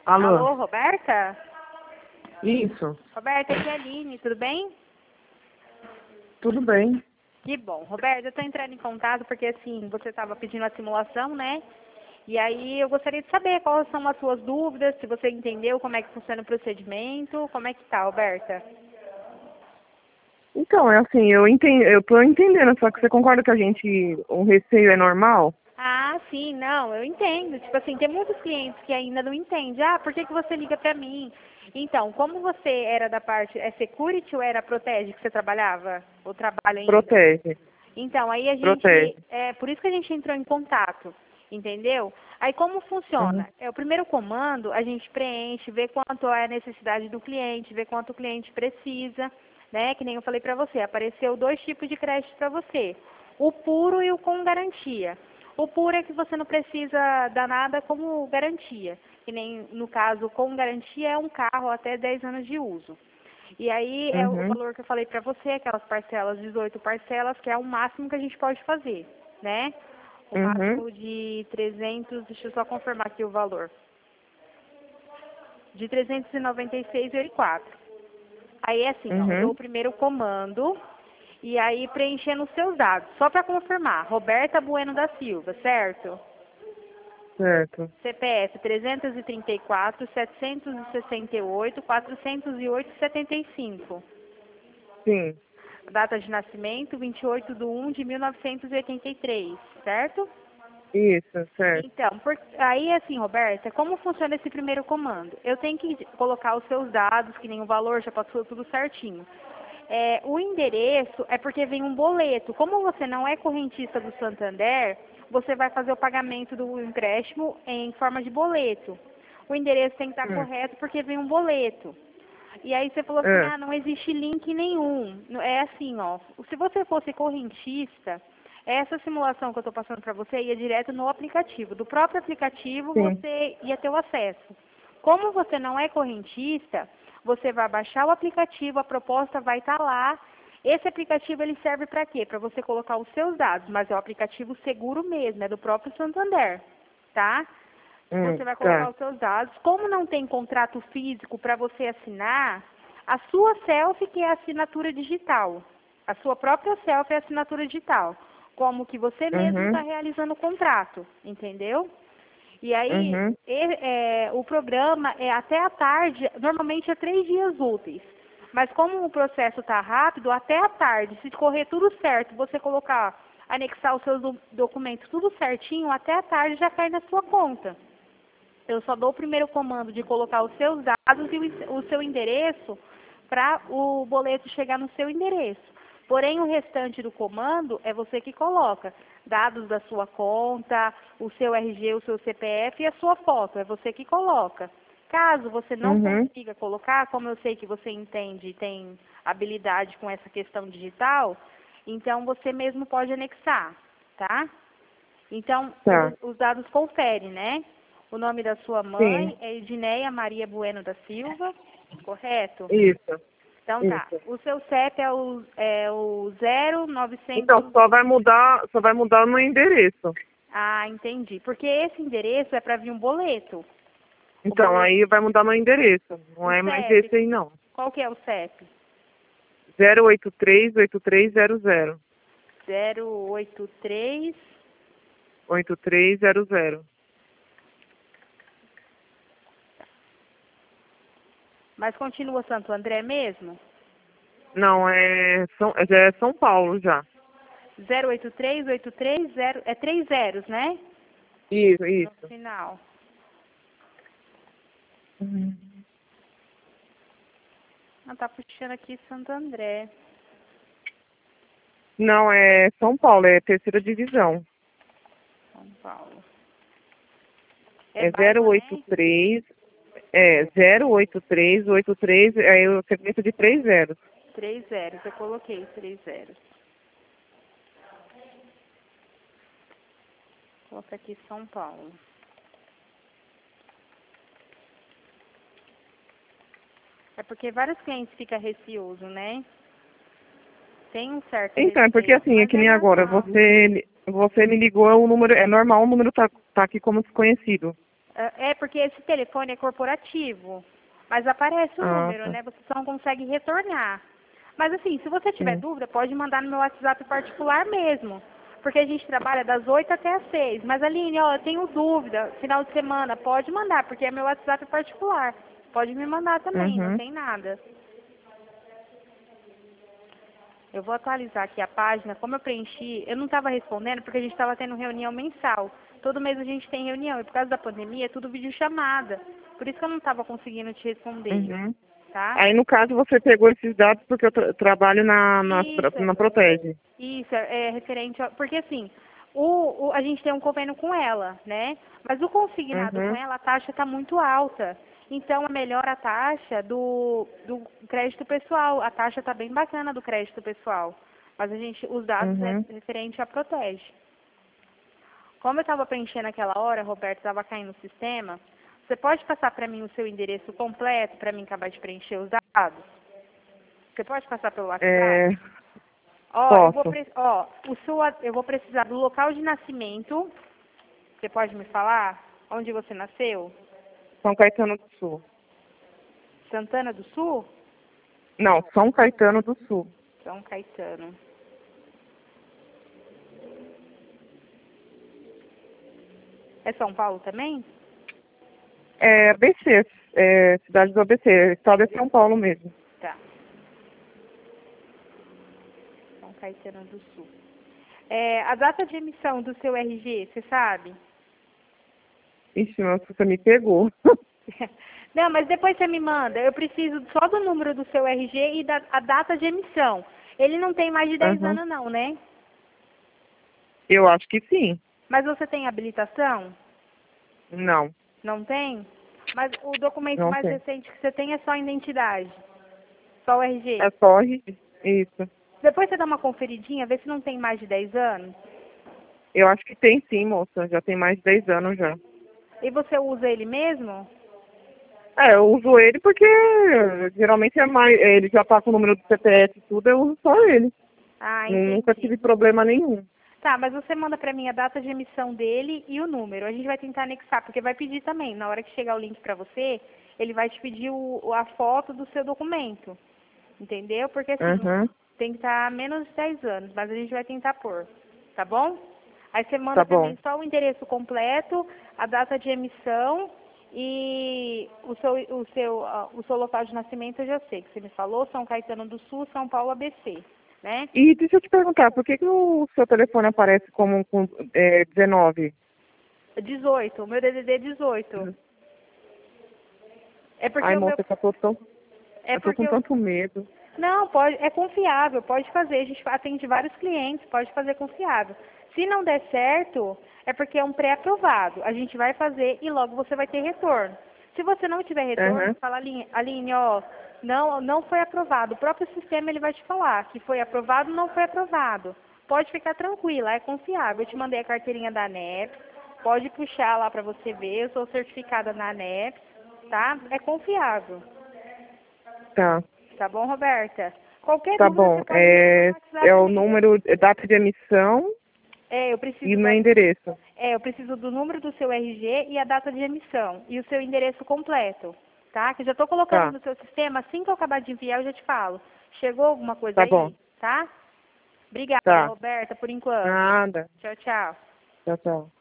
Alô? Alô, Roberta? Isso, Roberta, aqui é a Aline, tudo bem? tudo bem. Que bom. Roberta, eu tô entrando em contato porque, assim, você estava pedindo a simulação, né? E aí eu gostaria de saber quais são as suas dúvidas, se você entendeu como é que funciona o procedimento, como é que tá, Roberta? Então, é assim, eu tô entendendo, só que você concorda que o receio é normal? Ah, sim, não, eu entendo. Tipo assim, tem muitos clientes que ainda não entendem. Ah, por que que você liga pra mim? Então, como você era da parte, é security ou era protege que você trabalhava? Ou trabalha ainda? Protege, Então, aí a protege. gente, é por isso que a gente entrou em contato, entendeu? Aí como Uhum, funciona? É o primeiro comando, a gente preenche, vê quanto é a necessidade do cliente, vê quanto o cliente precisa, né? Que nem eu falei pra você, apareceu 2 tipos de crédito pra você, o puro e o com garantia. O puro é que você não precisa dar nada como garantia, que nem no caso com garantia é um carro até 10 anos de uso. E aí é o uhum, valor que eu falei pra você, aquelas parcelas, 18 parcelas, que é o máximo que a gente pode fazer, né? O uhum, máximo de 300, deixa eu só confirmar aqui o valor. De 396,84. Aí é assim, ó, eu dou o uhum, primeiro comando e aí preenchendo os seus dados, só para confirmar. Roberta Bueno da Silva, certo? certo. CPF 334 768 408 75. Sim, Data de nascimento, 28/1 de 1983, certo? isso, certo. Então, aí assim, Roberta, como funciona esse primeiro comando? Eu tenho que colocar os seus dados, que nem o valor, já passou tudo certinho. O endereço é porque vem um boleto. Como você não é correntista do Santander, você vai fazer o pagamento do empréstimo em forma de boleto. O endereço tem que estar Hum, correto porque vem um boleto. E aí você falou assim, é, ah, não existe link nenhum. É assim, ó, se você fosse correntista, essa simulação que eu estou passando para você ia direto no aplicativo. Do próprio aplicativo sim, você ia ter o acesso. Como você não é correntista, você vai baixar o aplicativo, a proposta vai estar lá. Esse aplicativo ele serve para quê? Para você colocar os seus dados, mas é o aplicativo seguro mesmo, é do próprio Santander, tá? Você vai colocar tá. os seus dados. Como não tem contrato físico para você assinar, a sua selfie que é a assinatura digital. A sua própria selfie é a assinatura digital. Como que você mesmo está Uhum, realizando o contrato, entendeu? E aí, uhum, o programa é até a tarde, normalmente é 3 dias úteis. Mas como o processo está rápido, até a tarde, se correr tudo certo, você colocar, anexar os seus documentos tudo certinho, até a tarde já cai na sua conta. Eu só dou o primeiro comando de colocar os seus dados e o seu endereço para o boleto chegar no seu endereço. Porém, o restante do comando é você que coloca dados da sua conta, o seu RG, o seu CPF e a sua foto. É você que coloca. Caso você não uhum, consiga colocar, como eu sei que você entende e tem habilidade com essa questão digital, então você mesmo pode anexar, tá? Então, tá. os dados conferem, né? O nome da sua Sim, mãe é Edneia Maria Bueno da Silva, correto? isso, Então tá. isso. O seu CEP é o 0900. Então, só vai mudar no endereço. Ah, entendi. Porque esse endereço é para vir um boleto. O Então, boleto, aí vai mudar no endereço. Não o é mais CEP, esse aí, não. qual que é o CEP? 083-8300. 083. 8300. Mas continua Santo André mesmo? Não, já é São Paulo já. 083, 830, é 3 zeros, né? Isso, No isso. final. Uhum. Ah, tá puxando aqui Santo André. Não, é São Paulo, é terceira divisão. São Paulo. É É bairro, né? 083, 08383, aí a sequência de 3 zeros. 3 zeros. Eu coloquei 3 zeros. Coloca aqui São Paulo. É porque vários clientes ficam receosos, né? Tem um certo Então, é porque receio, assim, é mas que é nem agora, normal. você me ligou, o número, é normal o número tá aqui como desconhecido. É porque esse telefone é corporativo, mas aparece o número, Tá. né? Você só não consegue retornar. Mas assim, se você tiver Sim. dúvida, pode mandar no meu WhatsApp particular mesmo. Porque a gente trabalha das 8 até as 6. Mas Aline, ó, eu tenho dúvida, final de semana, pode mandar, porque é meu WhatsApp particular. Pode me mandar também, não Uhum. tem nada. Eu vou atualizar aqui a página. Como eu preenchi, eu não estava respondendo porque a gente estava tendo reunião mensal. Todo mês a gente tem reunião e por causa da pandemia é tudo videochamada. Por isso que eu não estava conseguindo te responder, Uhum. tá? Aí, no caso, você pegou esses dados porque eu trabalho Isso, na Protege. isso é referente a... Porque assim, a gente tem um convênio com ela, né? Mas o consignado com Uhum. ela, a taxa está muito alta. Então, é melhor a taxa do crédito pessoal. A taxa está bem bacana do crédito pessoal. Mas os dados é Uhum. referente à Protege. Como eu estava preenchendo naquela hora, Roberto, estava caindo no sistema, você pode passar para mim o seu endereço completo para mim acabar de preencher os dados? Você pode passar pelo WhatsApp? É, Ó, posso. eu vou precisar do local de nascimento. Você pode me falar onde você nasceu? São Caetano do Sul. Santana do Sul? Não, São Caetano do Sul. São Caetano. É São Paulo também? É ABC, cidade do ABC, estado de São Paulo mesmo. Tá. São Caetano do Sul. A data de emissão do seu RG, você sabe? Ixi, nossa, você me pegou. Não, mas depois você me manda. Eu preciso só do número do seu RG e a data de emissão. Ele não tem mais de 10 Uhum. anos não, né? Eu acho que sim. Mas você tem habilitação? Não, Não tem? Mas o documento não mais tem. recente que você tem é só a identidade. Só o RG. É só isso. Depois você dá uma conferidinha, vê se não tem mais de 10 anos. Eu acho que tem sim, moça. Já tem mais de 10 anos já. E você usa ele mesmo? Eu uso ele porque geralmente ele já tá com o número do CPF e tudo, eu uso só ele. Ah, Nunca entendi. tive problema nenhum. Tá, mas você manda pra mim a data de emissão dele e o número. A gente vai tentar anexar, porque vai pedir também. Na hora que chegar o link pra você, ele vai te pedir a foto do seu documento. Entendeu? Porque assim, Uhum. tem que estar menos de 10 anos, mas a gente vai tentar pôr. Tá bom? Aí você manda Tá pra bom. mim só o endereço completo, a data de emissão e o seu local de nascimento eu já sei, que você me falou, São Caetano do Sul, São Paulo, ABC, né? E deixa eu te perguntar, por que o seu telefone aparece como com 19? 18, o meu DDD é 18. É porque Ai, o meu... moça, É eu tô com porque tanto medo. Não, pode, é confiável, pode fazer. A gente atende vários clientes, pode fazer confiável. Se não der certo, é porque é um pré-aprovado. A gente vai fazer e logo você vai ter retorno. Se você não tiver retorno, Uhum. fala, Aline, ó, não foi aprovado. O próprio sistema ele vai te falar que foi aprovado ou não foi aprovado. Pode ficar tranquila, é confiável. Eu te mandei a carteirinha da ANEP, pode puxar lá para você ver. Eu sou certificada na ANEP, tá? É confiável. Tá, Tá bom, Roberta? Qualquer tá dúvida bom. você pode me mandar no É WhatsApp o mesmo. número, data de emissão É, eu e preciso o meu endereço. eu preciso do número do seu RG e a data de emissão e o seu endereço completo, tá? Que eu já estou colocando Tá, no seu sistema, assim que eu acabar de enviar eu já te falo. Chegou alguma coisa tá bom. aí, tá? Obrigada, Tá. Roberta, por enquanto. Nada. Tchau, tchau. Tchau, tchau.